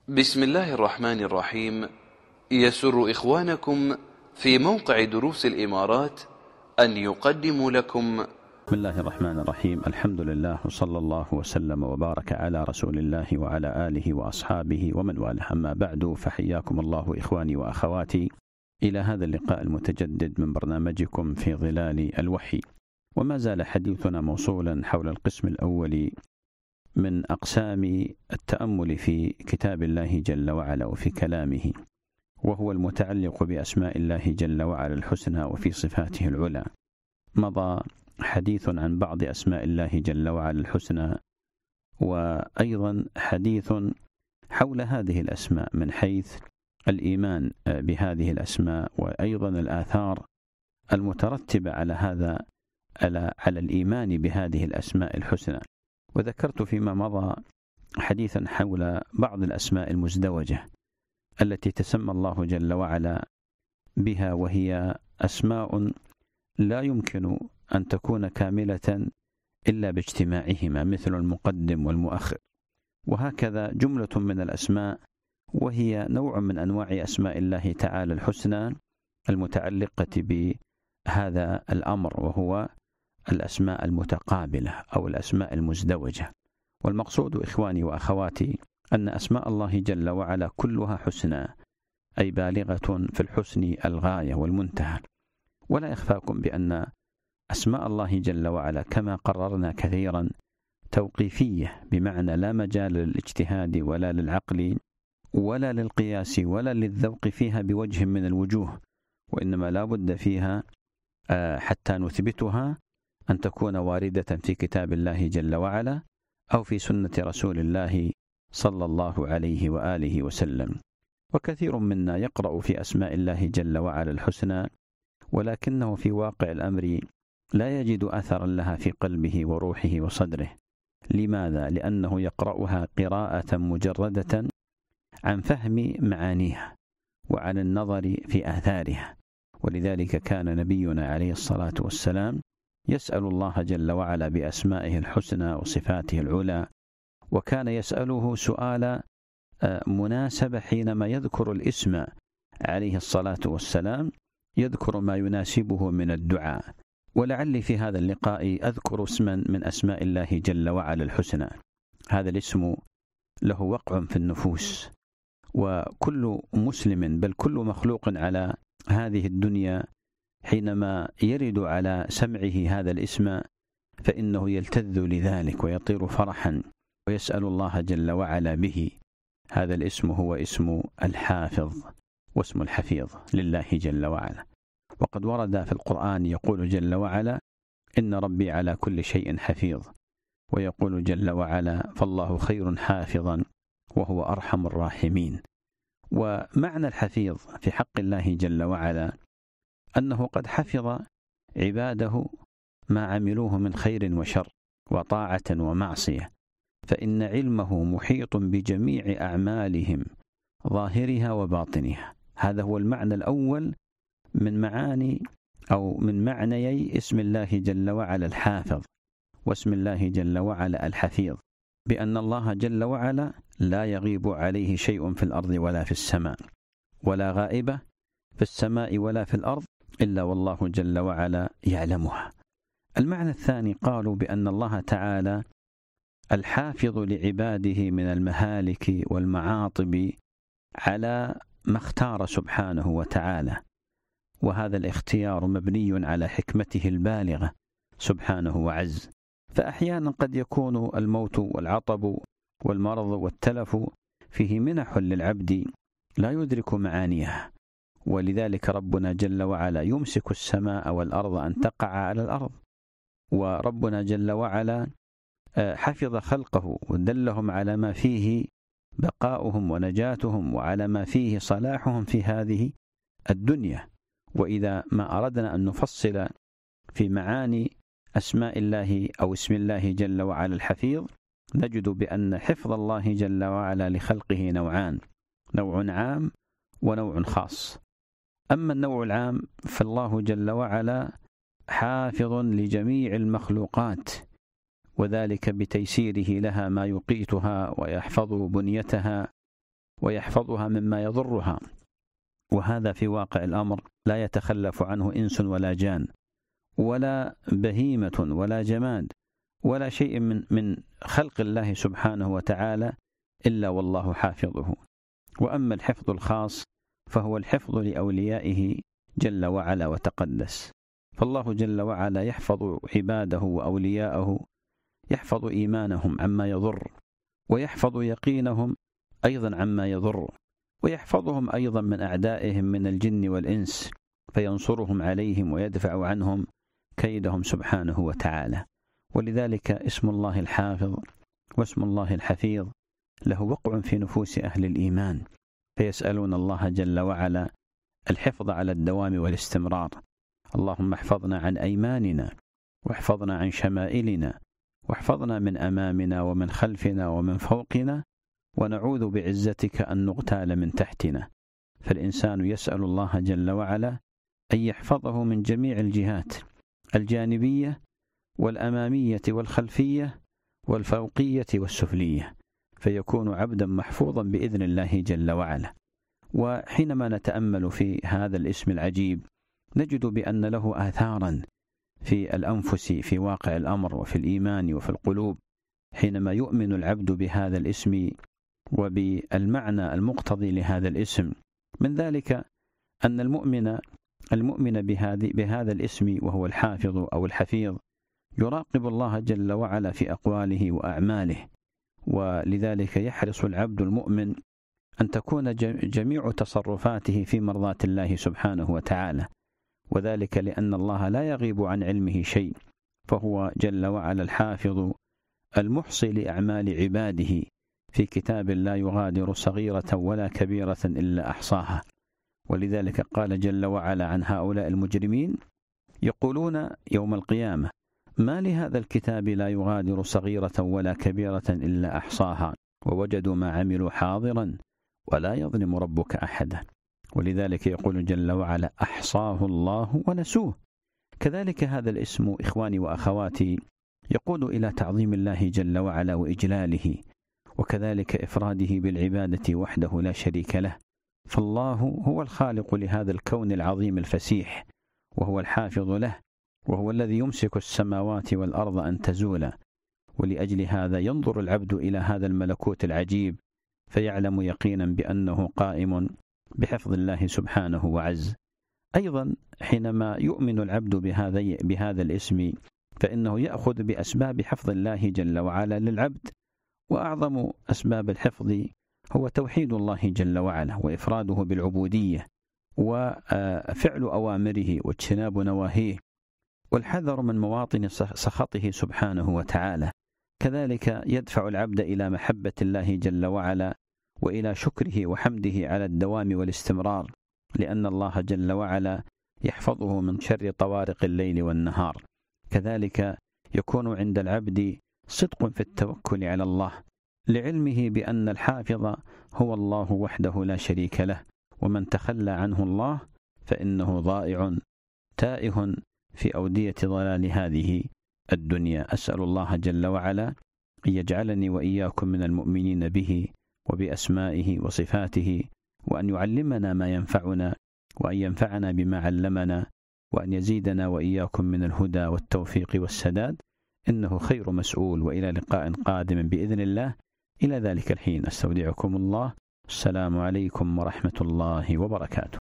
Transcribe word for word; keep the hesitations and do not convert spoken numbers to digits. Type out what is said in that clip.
بسم الله الرحمن الرحيم. يسر إخوانكم في موقع دروس الإمارات أن يقدموا لكم بسم الله الرحمن الرحيم. الحمد لله وصلى الله وسلم وبارك على رسول الله وعلى آله وأصحابه ومن والاه، أما بعد، فحياكم الله إخواني وأخواتي إلى هذا اللقاء المتجدد من برنامجكم في ظلال الوحي. وما زال حديثنا موصولا حول القسم الأول من أقسام التأمل في كتاب الله جل وعلا وفي كلامه، وهو المتعلق بأسماء الله جل وعلا الحسنى وفي صفاته العلى. مضى حديث عن بعض أسماء الله جل وعلا الحسنى، وأيضا حديث حول هذه الأسماء من حيث الإيمان بهذه الأسماء، وأيضا الآثار المترتبة على هذا على على الإيمان بهذه الأسماء الحسنى. وذكرت فيما مضى حديثا حول بعض الأسماء المزدوجة التي تسمى الله جل وعلا بها، وهي أسماء لا يمكن أن تكون كاملة إلا باجتماعهما، مثل المقدم والمؤخر، وهكذا جملة من الأسماء، وهي نوع من أنواع أسماء الله تعالى الحسنى المتعلقة بهذا الأمر، وهو الأسماء المتقابلة أو الأسماء المزدوجة. والمقصود إخواني وأخواتي أن أسماء الله جل وعلا كلها حسنى، أي بالغة في الحسن الغاية والمنتهى. ولا يخفاكم بأن أسماء الله جل وعلا كما قررنا كثيرا توقيفية، بمعنى لا مجال للاجتهاد ولا للعقل ولا للقياس ولا للذوق فيها بوجه من الوجوه، وإنما لا بد فيها حتى نثبتها أن تكون واردة في كتاب الله جل وعلا أو في سنة رسول الله صلى الله عليه وآله وسلم. وكثير منا يقرأ في أسماء الله جل وعلا الحسنى، ولكنه في واقع الأمر لا يجد أثرا لها في قلبه وروحه وصدره. لماذا؟ لأنه يقرأها قراءة مجردة عن فهم معانيها وعن النظر في آثارها. ولذلك كان نبينا عليه الصلاة والسلام يسأل الله جل وعلا بأسمائه الحسنى وصفاته العلى، وكان يسأله سؤال مناسبة حينما يذكر الاسم عليه الصلاة والسلام، يذكر ما يناسبه من الدعاء. ولعلي في هذا اللقاء أذكر اسما من أسماء الله جل وعلا الحسنى. هذا الاسم له وقع في النفوس، وكل مسلم بل كل مخلوق على هذه الدنيا حينما يرد على سمعه هذا الاسم فإنه يلتذ لذلك ويطير فرحا ويسأل الله جل وعلا به. هذا الاسم هو اسم الحافظ، واسم الحفيظ لله جل وعلا. وقد ورد في القرآن يقول جل وعلا: إن ربي على كل شيء حفيظ، ويقول جل وعلا: فالله خير حافظا وهو أرحم الراحمين. ومعنى الحفيظ في حق الله جل وعلا أنه قد حفظ عباده ما عملوه من خير وشر وطاعة ومعصية، فإن علمه محيط بجميع أعمالهم ظاهرها وباطنها. هذا هو المعنى الأول من معاني أو من معنيي اسم الله جل وعلا الحافظ واسم الله جل وعلا الحفيظ، بأن الله جل وعلا لا يغيب عليه شيء في الأرض ولا في السماء، ولا غائبة في السماء ولا في الأرض إلا والله جل وعلا يعلمها. المعنى الثاني قالوا بأن الله تعالى الحافظ لعباده من المهالك والمعاطب على ما اختار سبحانه وتعالى، وهذا الاختيار مبني على حكمته البالغة سبحانه وعز. فأحيانا قد يكون الموت والعطب والمرض والتلف فيه منح للعبد لا يدرك معانيها، ولذلك ربنا جل وعلا يمسك السماء والأرض أن تقع على الأرض. وربنا جل وعلا حفظ خلقه ودلهم على ما فيه بقاؤهم ونجاتهم وعلى ما فيه صلاحهم في هذه الدنيا. وإذا ما أردنا أن نفصل في معاني أسماء الله أو اسم الله جل وعلا الحفيظ، نجد بأن حفظ الله جل وعلا لخلقه نوعان: نوع عام ونوع خاص. أما النوع العام فالله جل وعلا حافظ لجميع المخلوقات، وذلك بتيسيره لها ما يقيتها ويحفظ بنيتها ويحفظها مما يضرها، وهذا في واقع الأمر لا يتخلف عنه إنس ولا جان ولا بهيمة ولا جماد ولا شيء من من خلق الله سبحانه وتعالى إلا والله حافظه. وأما الحفظ الخاص فهو الحفظ لأوليائه جل وعلا وتقدس، فالله جل وعلا يحفظ عباده وأولياءه، يحفظ إيمانهم عما يضر، ويحفظ يقينهم أيضا عما يضر، ويحفظهم أيضا من أعدائهم من الجن والإنس، فينصرهم عليهم ويدفع عنهم كيدهم سبحانه وتعالى. ولذلك اسم الله الحافظ واسم الله الحفيظ له وقع في نفوس أهل الإيمان، فيسألون الله جل وعلا الحفظ على الدوام والاستمرار. اللهم احفظنا عن أيماننا، واحفظنا عن شمائلنا، واحفظنا من أمامنا ومن خلفنا ومن فوقنا، ونعوذ بعزتك أن نغتال من تحتنا. فالإنسان يسأل الله جل وعلا أن يحفظه من جميع الجهات الجانبية والأمامية والخلفية والفوقية والسفلية، فيكون عبدا محفوظا بإذن الله جل وعلا. وحينما نتأمل في هذا الاسم العجيب نجد بأن له آثارا في الأنفس في واقع الأمر وفي الإيمان وفي القلوب، حينما يؤمن العبد بهذا الاسم وبالمعنى المقتضي لهذا الاسم. من ذلك أن المؤمن المؤمن بهذه بهذا الاسم وهو الحافظ أو الحفيظ يراقب الله جل وعلا في أقواله وأعماله، ولذلك يحرص العبد المؤمن أن تكون جميع تصرفاته في مرضاة الله سبحانه وتعالى، وذلك لأن الله لا يغيب عن علمه شيء، فهو جل وعلا الحافظ المحصي لأعمال عباده في كتاب لا يغادر صغيرة ولا كبيرة إلا أحصاها. ولذلك قال جل وعلا عن هؤلاء المجرمين يقولون يوم القيامة ما لهذا الكتاب لا يغادر صغيرة ولا كبيرة إلا أحصاها ووجدوا ما عملوا حاضرا ولا يظلم ربك أحدا. ولذلك يقول جل وعلا أحصاه الله ونسوه. كذلك هذا الاسم إخواني وأخواتي يقود إلى تعظيم الله جل وعلا وإجلاله، وكذلك إفراده بالعبادة وحده لا شريك له، فالله هو الخالق لهذا الكون العظيم الفسيح، وهو الحافظ له، وهو الذي يمسك السماوات والأرض أن تزولا. ولأجل هذا ينظر العبد إلى هذا الملكوت العجيب فيعلم يقينا بأنه قائم بحفظ الله سبحانه وعز. أيضا حينما يؤمن العبد بهذا بهذا الاسم فإنه يأخذ بأسباب حفظ الله جل وعلا للعبد، وأعظم أسباب الحفظ هو توحيد الله جل وعلا وإفراده بالعبودية وفعل أوامره واجتناب نواهيه والحذر من مواطن سخطه سبحانه وتعالى. كذلك يدفع العبد إلى محبة الله جل وعلا وإلى شكره وحمده على الدوام والاستمرار، لأن الله جل وعلا يحفظه من شر طوارق الليل والنهار. كذلك يكون عند العبد صدق في التوكل على الله، لعلمه بأن الحافظ هو الله وحده لا شريك له، ومن تخلى عنه الله فإنه ضائع تائه في أودية ضلال هذه الدنيا. أسأل الله جل وعلا أن يجعلني وإياكم من المؤمنين به وبأسمائه وصفاته، وأن يعلمنا ما ينفعنا، وأن ينفعنا بما علمنا، وأن يزيدنا وإياكم من الهدى والتوفيق والسداد، إنه خير مسؤول. وإلى لقاء قادم بإذن الله، إلى ذلك الحين أستودعكم الله. السلام عليكم ورحمة الله وبركاته.